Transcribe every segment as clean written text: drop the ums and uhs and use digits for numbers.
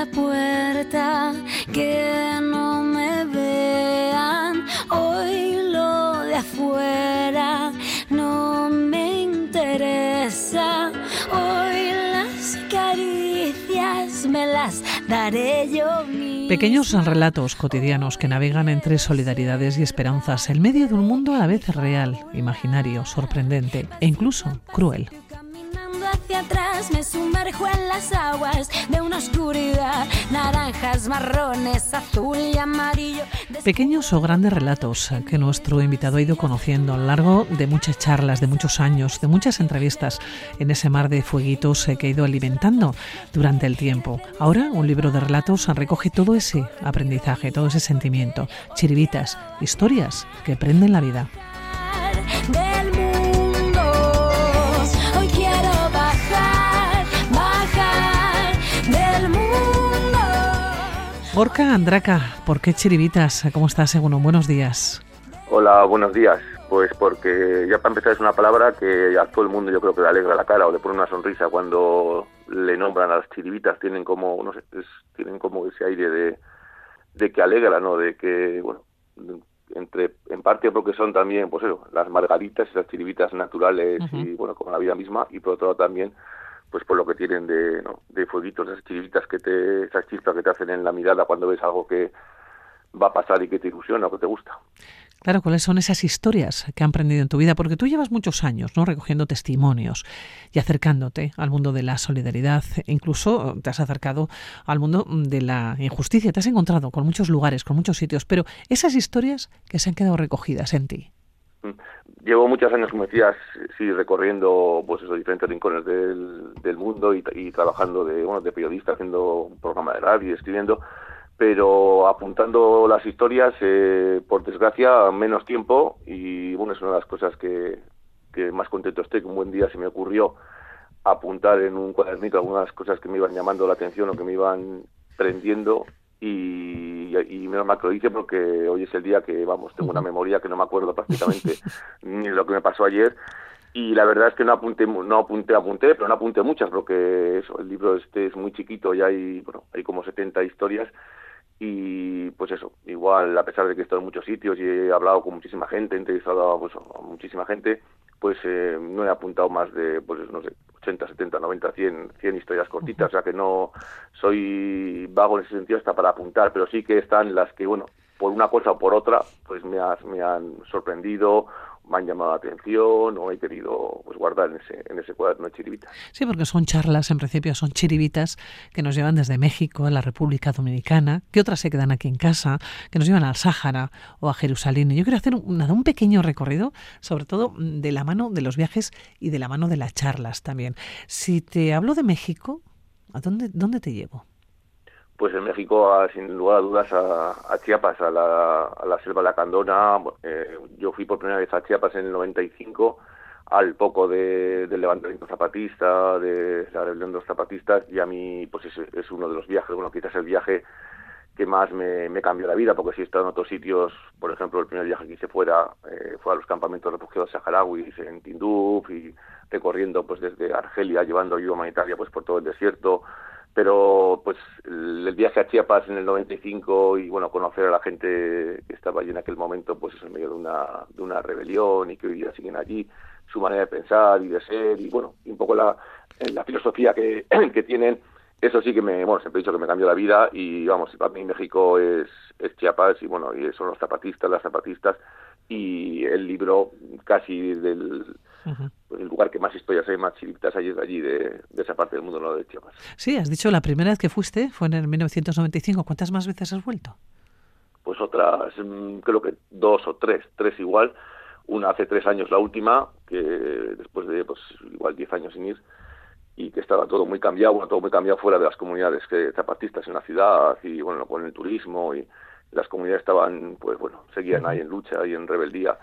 la puerta, que no me vean. Hoy lo de afuera no me interesa. Hoy las caricias me las daré yo misma. Pequeños relatos cotidianos que navegan entre solidaridades y esperanzas en medio de un mundo a la vez real, imaginario, sorprendente e incluso cruel. Caminando hacia atrás me sumerjo en las aguas de una oscuridad, naranjas, marrones, azul y amarillo. Pequeños o grandes relatos que nuestro invitado ha ido conociendo a lo largo de muchas charlas, de muchos años, de muchas entrevistas en ese mar de fueguitos que ha ido alimentando durante el tiempo. Ahora un libro de relatos recoge todo ese aprendizaje, todo ese sentimiento, chiribitas, historias que prenden la vida. Del mundo, hoy quiero bajar del mundo. Gorka Andraka, ¿por qué chiribitas? ¿Cómo estás, Egunon? Buenos días. Hola, buenos días. Pues porque ya para empezar es una palabra que a todo el mundo yo creo que le alegra la cara o le pone una sonrisa cuando le nombran a las chiribitas. Tienen como, no sé, tienen como ese aire de que alegra, ¿no? De que, bueno, en parte porque son también, pues eso, las margaritas, esas chiribitas naturales y, bueno, como la vida misma, y por otro lado también, pues por lo que tienen de fueguitos, esas chiribitas esas chispas que te hacen en la mirada cuando ves algo que va a pasar y que te ilusiona o que te gusta. Claro, ¿cuáles son esas historias que han aprendido en tu vida? Porque tú llevas muchos años, ¿no?, recogiendo testimonios y acercándote al mundo de la solidaridad. Incluso te has acercado al mundo de la injusticia. Te has encontrado con muchos lugares, con muchos sitios. Pero esas historias que se han quedado recogidas en ti. Llevo muchos años, como decías, sí, recorriendo pues esos diferentes rincones del mundo y trabajando de periodista, haciendo un programa de radio y escribiendo, pero apuntando las historias, por desgracia, menos tiempo, y bueno, es una de las cosas que más contento estoy, que un buen día se me ocurrió apuntar en un cuadernito algunas cosas que me iban llamando la atención o que me iban prendiendo, y menos mal que lo hice porque hoy es el día que, vamos, tengo una memoria que no me acuerdo prácticamente ni de lo que me pasó ayer. Y la verdad es que no apunté, pero no apunté muchas, porque eso, el libro es muy chiquito y hay como 70 historias. Y pues eso, igual, a pesar de que he estado en muchos sitios y he hablado con muchísima gente, he entrevistado a muchísima gente, pues no he apuntado más de, pues no sé, 80, 70, 90, 100 historias cortitas. O sea que no soy vago en ese sentido hasta para apuntar, pero sí que están las que, bueno, por una cosa o por otra, pues me han sorprendido, me han llamado la atención o he querido pues guardar en ese cuaderno de chiribitas. Sí, porque son charlas, en principio son chiribitas que nos llevan desde México a la República Dominicana, que otras se quedan aquí en casa, que nos llevan al Sáhara o a Jerusalén. Y yo quiero hacer un pequeño recorrido, sobre todo de la mano de los viajes y de la mano de las charlas también. Si te hablo de México, ¿a dónde te llevo? Pues en México, sin lugar a dudas, a Chiapas, a la selva lacandona. Yo fui por primera vez a Chiapas en el 95, al poco del levantamiento zapatista, de la rebelión de los zapatistas, y a mí pues es uno de los viajes, bueno, quizás el viaje que más me cambió la vida, porque sí he estado en otros sitios. Por ejemplo, el primer viaje que hice fue a los campamentos de refugiados saharauis en Tinduf, y recorriendo pues desde Argelia, llevando ayuda humanitaria pues por todo el desierto. Pero pues el viaje a Chiapas en el 95 y bueno, conocer a la gente que estaba allí en aquel momento, pues eso, en medio de una rebelión, y que hoy día siguen allí, su manera de pensar y de ser, y bueno, y un poco la filosofía que tienen, eso sí que siempre he dicho que me cambió la vida. Y vamos, para mí México es Chiapas, y bueno, y son los zapatistas, las zapatistas, y el libro casi pues el lugar que más historias hay, más chiribitas hay, es allí de esa parte del mundo, no de Chiapas. Sí, has dicho la primera vez que fuiste fue en el 1995. ¿Cuántas más veces has vuelto? Pues otras, creo que 2 o 3 igual. Una hace 3 años, la última, que después de pues igual 10 años sin ir, y que estaba todo muy cambiado fuera de las comunidades zapatistas en la ciudad, y bueno, con el turismo, y las comunidades estaban, pues bueno, seguían ahí en lucha y en rebeldía.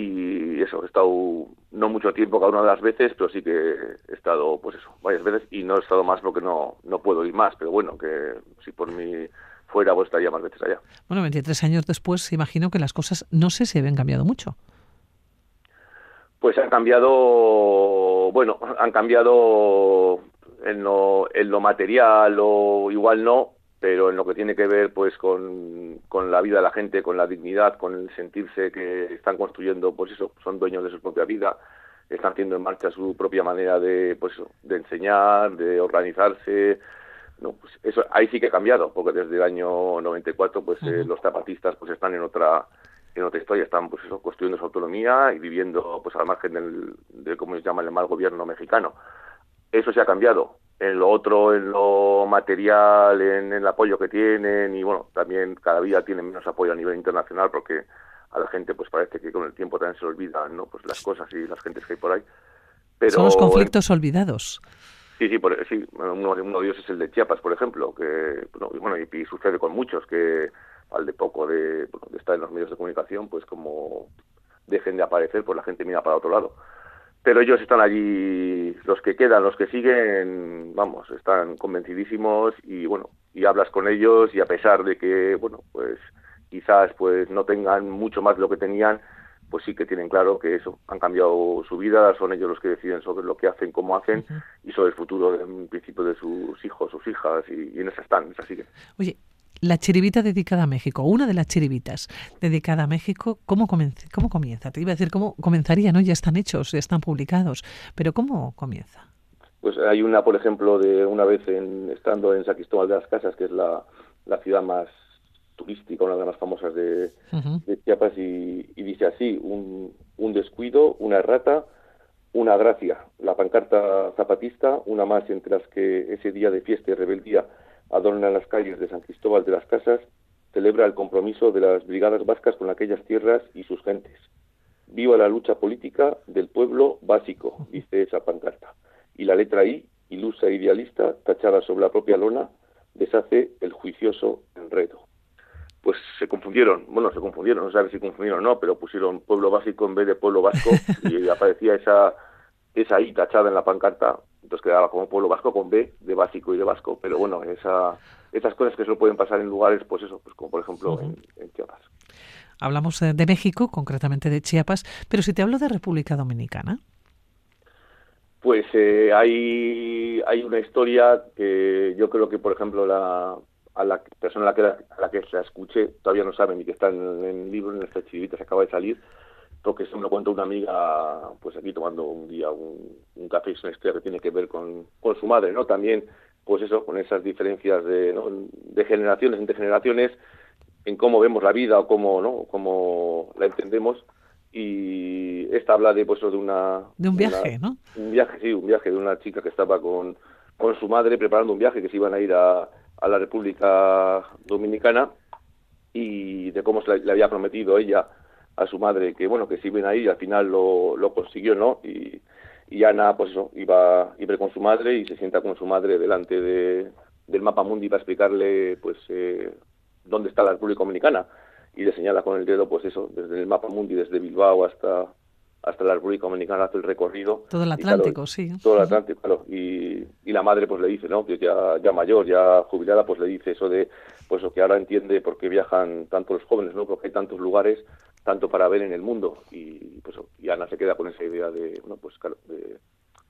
Y eso, he estado no mucho tiempo cada una de las veces, pero sí que he estado, pues eso, varias veces, y no he estado más porque no puedo ir más, pero bueno, que si por mí fuera, pues estaría más veces allá. Bueno, 23 años después, imagino que las cosas, no sé si habían cambiado mucho. Pues han cambiado en lo material, o igual no, pero en lo que tiene que ver pues con la vida de la gente, con la dignidad, con el sentirse que están construyendo, pues eso, son dueños de su propia vida, están haciendo en marcha su propia manera de, pues eso, de enseñar, de organizarse, no, pues eso ahí sí que ha cambiado, porque desde el año 94 pues los zapatistas pues están en otra historia, están pues eso, construyendo su autonomía y viviendo pues al margen de como se llama el mal gobierno mexicano. Eso se ha cambiado. En lo otro, en lo material, en el apoyo que tienen, y bueno, también cada día tienen menos apoyo a nivel internacional, porque a la gente pues parece que con el tiempo también se olvidan, ¿no? Pues las cosas y las gentes que hay por ahí. Pero son los conflictos olvidados. Sí, uno de ellos es el de Chiapas, por ejemplo, que bueno, y sucede con muchos, que al de poco de estar en los medios de comunicación, pues como dejen de aparecer, pues la gente mira para otro lado. Pero ellos están allí, los que quedan, los que siguen, vamos, están convencidísimos y bueno, y hablas con ellos y a pesar de que, bueno, pues quizás pues no tengan mucho más de lo que tenían, pues sí que tienen claro que eso, han cambiado su vida, son ellos los que deciden sobre lo que hacen, cómo hacen y sobre el futuro, en principio, de sus hijos, sus hijas y en esa están, esa siguen. Oye, la chiribita dedicada a México, una de las chiribitas dedicada a México, ¿cómo comienza? Te iba a decir cómo comenzaría, ¿no? Ya están hechos, ya están publicados, pero ¿cómo comienza? Pues hay una, por ejemplo, de una vez estando en San Cristóbal de las Casas, que es la ciudad más turística, una de las más famosas de Chiapas, y dice así: un descuido, una errata, una gracia. La pancarta zapatista, una más entre las que ese día de fiesta y rebeldía adornan las calles de San Cristóbal de las Casas, celebra el compromiso de las brigadas vascas con aquellas tierras y sus gentes. Viva la lucha política del pueblo básico, dice esa pancarta. Y la letra I, ilusa e idealista, tachada sobre la propia lona, deshace el juicioso enredo. Pues se confundieron, no sé si confundieron o no, pero pusieron pueblo básico en vez de pueblo vasco y aparecía esa I tachada en la pancarta, entonces quedaba como pueblo vasco con B de básico y de vasco, pero bueno, esas cosas que solo pueden pasar en lugares, pues eso, pues como por ejemplo en Chiapas. Hablamos de México, concretamente de Chiapas, pero si te hablo de República Dominicana. Pues hay una historia que yo creo que, por ejemplo, a la persona a la que la escuché todavía no sabe ni que está en el libro, en esta chiribita, se acaba de salir, porque se me lo cuenta una amiga, pues aquí tomando un día un café, es una historia que tiene que ver con su madre, ¿no? También, pues eso, con esas diferencias de generaciones entre generaciones, en cómo vemos la vida o cómo la entendemos. Y esta habla de un viaje, ¿no? Un viaje de una chica que estaba con su madre preparando un viaje, que se iban a ir a la República Dominicana, y de cómo le había prometido ella a su madre que se iban a ir, y al final lo consiguió, ¿no? Y Ana, pues eso, iba a ir con su madre y se sienta con su madre delante del mapa mundi para explicarle pues dónde está la República Dominicana, y le señala con el dedo, pues eso, desde el mapa mundi, desde Bilbao hasta la República Dominicana, hace el recorrido. Todo el Atlántico, claro, sí. Todo el Atlántico, claro. Y la madre pues le dice, ¿no? Que ya mayor, ya jubilada, pues le dice eso de, pues que ahora entiende por qué viajan tanto los jóvenes, ¿no? Porque hay tantos lugares, tanto para ver en el mundo. Y pues y Ana se queda con esa idea de, pues claro, de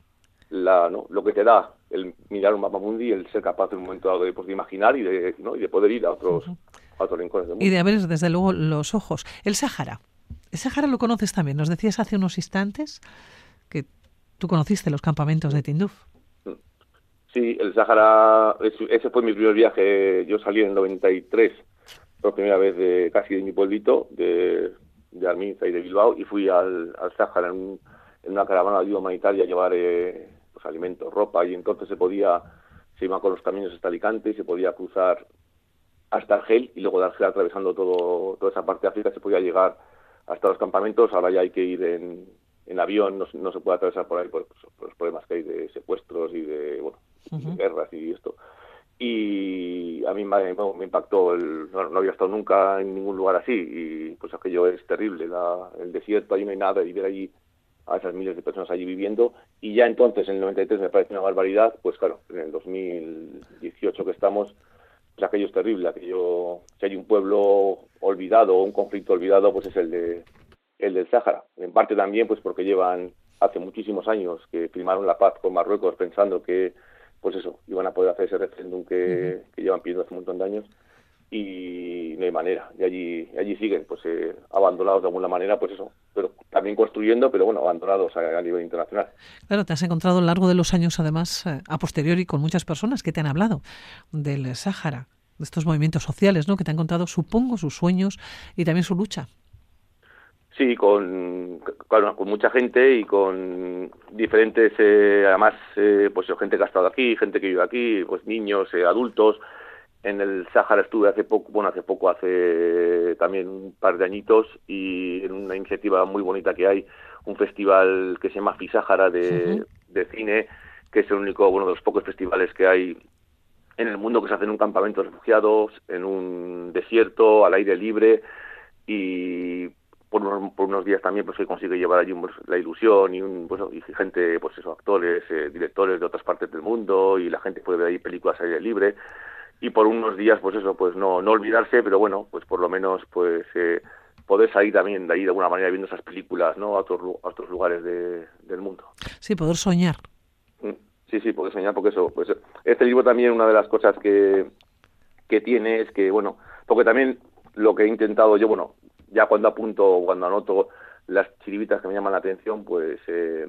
lo que te da el mirar un mapa mundi, el ser capaz en un momento dado de imaginar y de poder ir a otros rincones del mundo. Y de abrir desde luego los ojos. El Sáhara lo conoces también. Nos decías hace unos instantes que tú conociste los campamentos de Tinduf. Sí, el Sáhara, ese fue mi primer viaje. Yo salí en el 93 por primera vez casi de mi pueblito, de Arminza y de Bilbao, y fui al Sáhara en una caravana de ayuda humanitaria a llevar pues alimentos, ropa, y entonces se iba con los caminos hasta Alicante y se podía cruzar hasta Argel, y luego de Argel, atravesando toda esa parte de África, se podía llegar hasta los campamentos. Ahora ya hay que ir en avión, no se puede atravesar por ahí por los problemas que hay de secuestros y de guerras y esto. Y a mí me impactó, no había estado nunca en ningún lugar así, y pues aquello es terrible, el desierto, ahí no hay nada, y ver allí a esas miles de personas allí viviendo. Y ya entonces, en el 93, me parece una barbaridad. Pues claro, en el 2018 que estamos, pues aquello es terrible. Si hay un pueblo olvidado o un conflicto olvidado, pues es el del Sáhara. En parte también pues porque llevan hace muchísimos años que firmaron la paz con Marruecos pensando que pues eso, iban a poder hacer ese referéndum que llevan pidiendo hace un montón de años, y no hay manera, y allí siguen, pues abandonados de alguna manera, pues eso, pero también construyendo, pero bueno, abandonados a nivel internacional. Claro, te has encontrado a lo largo de los años, además, a posteriori, con muchas personas que te han hablado del Sáhara, de estos movimientos sociales, ¿no?, que te han contado, supongo, sus sueños y también su lucha. Sí, con mucha gente y con diferentes, además, pues gente que ha estado aquí, gente que vive aquí, pues niños, adultos. En el Sáhara estuve hace también un par de añitos, y en una iniciativa muy bonita que hay, un festival que se llama FISáhara de cine, que es uno de los pocos festivales que hay en el mundo, que se hace en un campamento de refugiados, en un desierto, al aire libre, y por unos días también pues se consigue llevar allí la ilusión y gente, pues eso, actores, directores de otras partes del mundo, y la gente puede ver ahí películas al aire libre, y por unos días pues eso, pues no olvidarse, pero bueno, pues por lo menos pues poder salir también de ahí de alguna manera viendo esas películas, ¿no?, a otros lugares del mundo. Sí, poder soñar. Sí, poder soñar, porque eso, pues este libro también, una de las cosas que tiene es que, bueno, porque también lo que he intentado yo, bueno, ya cuando anoto las chiribitas que me llaman la atención, pues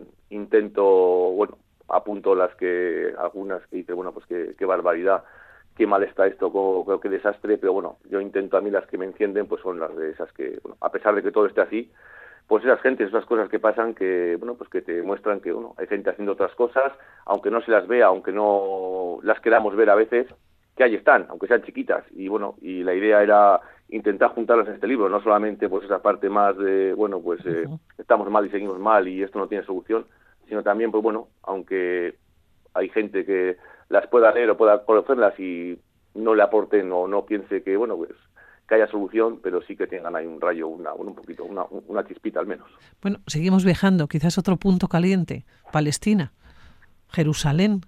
apunto algunas que dice, bueno, pues qué barbaridad, qué mal está esto, qué desastre, pero bueno, yo intento, a mí las que me encienden pues son las de esas que, bueno, a pesar de que todo esté así, pues esas gentes, esas cosas que pasan, que bueno, pues que te muestran que hay gente haciendo otras cosas, aunque no se las vea, aunque no las queramos ver a veces, que ahí están, aunque sean chiquitas, y bueno, y la idea era intentar juntarlas en este libro, no solamente pues esa parte más de, bueno, pues estamos mal y seguimos mal y esto no tiene solución, sino también, pues bueno, aunque hay gente que las pueda leer o pueda conocerlas y no le aporten o no piense que, bueno, pues que haya solución, pero sí que tengan ahí un rayo, una chispita al menos. Bueno, seguimos viajando, quizás otro punto caliente, Palestina, Jerusalén.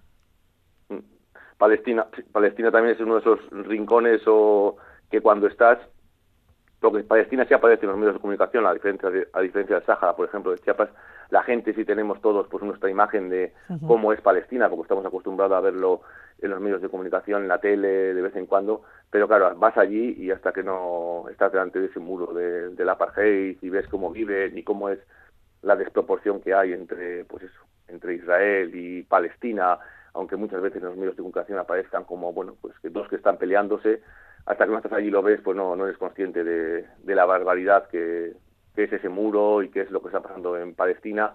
Palestina también es uno de esos rincones o que cuando estás, porque Palestina sí aparece en los medios de comunicación, a diferencia del Sáhara, por ejemplo, de Chiapas, la gente sí tenemos todos pues nuestra imagen de cómo es Palestina, porque estamos acostumbrados a verlo en los medios de comunicación, en la tele, de vez en cuando, pero claro, vas allí y hasta que no estás delante de ese muro del apartheid y ves cómo viven y cómo es la desproporción que hay entre Israel y Palestina, aunque muchas veces en los medios de comunicación aparezcan como, bueno, pues que dos que están peleándose, hasta que no estás allí y lo ves, pues no eres consciente de la barbaridad que es ese muro y qué es lo que está pasando en Palestina,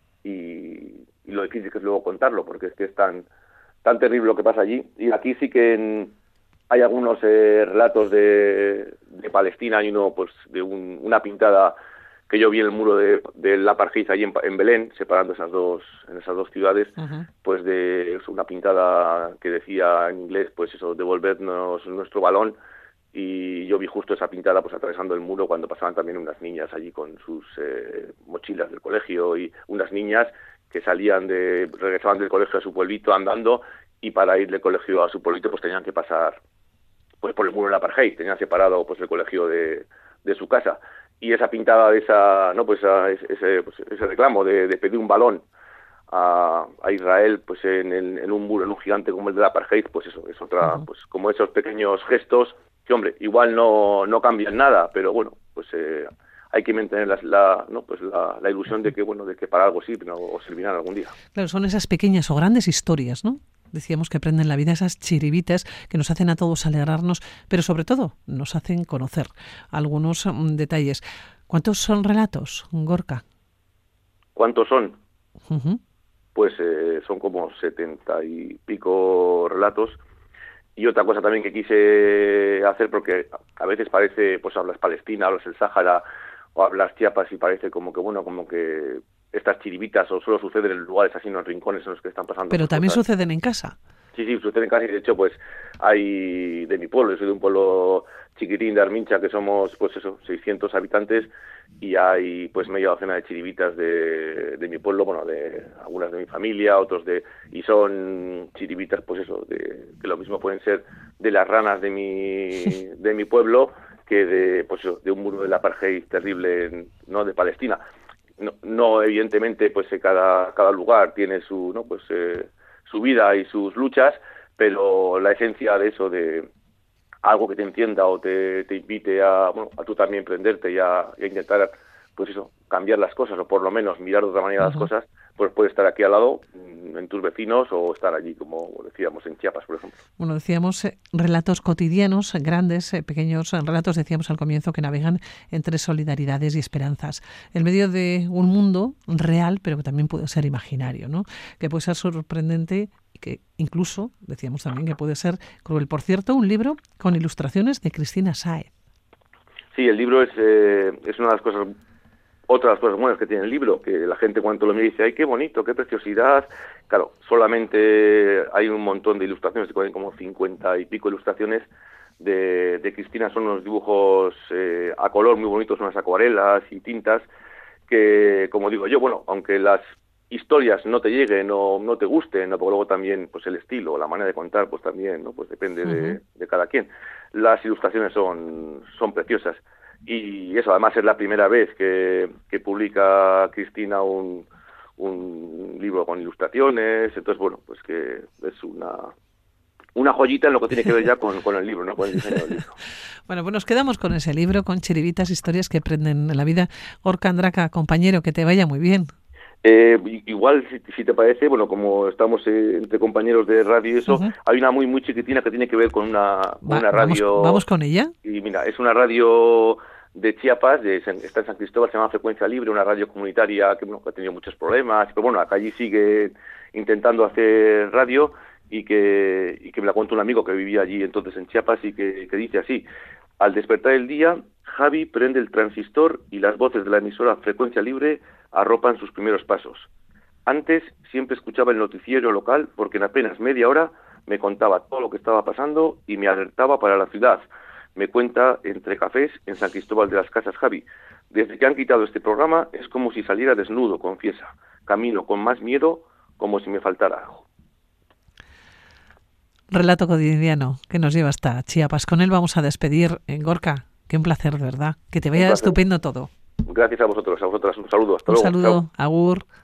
y lo difícil que es luego contarlo, porque es que es tan terrible lo que pasa allí. Y aquí sí que hay algunos relatos de Palestina. Hay uno pues de una pintada que yo vi en el muro del apartheid allí en Belén, separando esas dos ciudades, pues de una pintada que decía en inglés, pues eso, devolvernos nuestro balón, y yo vi justo esa pintada pues atravesando el muro cuando pasaban también unas niñas allí con sus mochilas del colegio, y unas niñas que regresaban del colegio a su pueblito andando, y para ir del colegio a su pueblito pues tenían que pasar pues por el muro del apartheid, tenían separado pues el colegio de su casa. Y esa pintada de ese reclamo de pedir un balón a Israel pues en un muro, en un gigante como el del apartheid, pues eso es otra, pues como esos pequeños gestos que, hombre, igual no cambian nada, pero bueno, pues hay que mantener la ilusión de que para algo sirven o servirán algún día. Claro, son esas pequeñas o grandes historias, ¿no? Decíamos que prenden la vida, esas chiribitas que nos hacen a todos alegrarnos, pero sobre todo nos hacen conocer algunos detalles. ¿Cuántos son relatos, Gorka? ¿Cuántos son? Pues son como 70 y pico relatos. Y otra cosa también que quise hacer, porque a veces parece, pues hablas Palestina, hablas el Sáhara o hablas Chiapas y parece como que estas chiribitas o solo suceden en lugares así, en los rincones en los que están pasando. Pero también cosas. Suceden en casa. Sí, suceden en casa, y de hecho pues hay de mi pueblo, yo soy de un pueblo chiquitín de Armincha, que somos pues eso, 600 habitantes, y hay pues media docena de chiribitas de mi pueblo, bueno, de algunas de mi familia, y son chiribitas pues eso, que lo mismo pueden ser de las ranas de mi pueblo que de un muro del apartheid terrible, ¿no?, de Palestina. No evidentemente pues cada lugar tiene su su vida y sus luchas, pero la esencia de eso, de algo que te encienda o te invite a tú también emprenderte y a intentar, pues eso, cambiar las cosas, o por lo menos mirar de otra manera las cosas, pues puede estar aquí al lado, en tus vecinos, o estar allí, como decíamos, en Chiapas, por ejemplo. Bueno, decíamos relatos cotidianos, grandes, pequeños relatos, decíamos al comienzo, que navegan entre solidaridades y esperanzas, en medio de un mundo real, pero que también puede ser imaginario, ¿no? Que puede ser sorprendente y que incluso, decíamos también, que puede ser cruel. Por cierto, un libro con ilustraciones de Cristina Sáez. Sí, el libro es una de las cosas, otra de las cosas buenas que tiene el libro, que la gente cuando lo mira dice, ¡ay, qué bonito, qué preciosidad! Claro, solamente hay un montón de ilustraciones, como 50 y pico ilustraciones de Cristina. Son unos dibujos a color muy bonitos, unas acuarelas y tintas, que, como digo yo, aunque las historias no te lleguen o no te gusten, ¿no? Porque luego también pues el estilo, la manera de contar, pues también, ¿no? Pues depende de cada quien. Las ilustraciones son preciosas. Y eso, además, es la primera vez que publica Cristina un libro con ilustraciones. Entonces, pues que es una joyita en lo que tiene que ver ya con el libro, ¿no? Con el diseño del libro. Bueno, pues nos quedamos con ese libro, con chiribitas, historias que prenden la vida. Gorka Andraka, compañero, que te vaya muy bien. Igual, si te parece, como estamos entre compañeros de radio y eso, hay una muy muy chiquitina que tiene que ver con una radio. ¿Vamos con ella? Y mira, es una radio de Chiapas, está en San Cristóbal, se llama Frecuencia Libre, una radio comunitaria que ha tenido muchos problemas, pero acá allí sigue intentando hacer radio, y que me la cuenta un amigo que vivía allí entonces en Chiapas, y que dice así: al despertar el día, Javi prende el transistor y las voces de la emisora Frecuencia Libre arropan sus primeros pasos. Antes siempre escuchaba el noticiero local porque en apenas media hora me contaba todo lo que estaba pasando y me alertaba para la ciudad. Me cuenta entre cafés en San Cristóbal de las Casas Javi. Desde que han quitado este programa es como si saliera desnudo, confiesa. Camino con más miedo, como si me faltara algo. Relato cotidiano que nos lleva hasta Chiapas. Con él vamos a despedir, Gorka. Qué un placer, de verdad. Que te vaya estupendo todo. Gracias a vosotros, a vosotras. Un saludo. Hasta luego. Un saludo. Chao. Agur.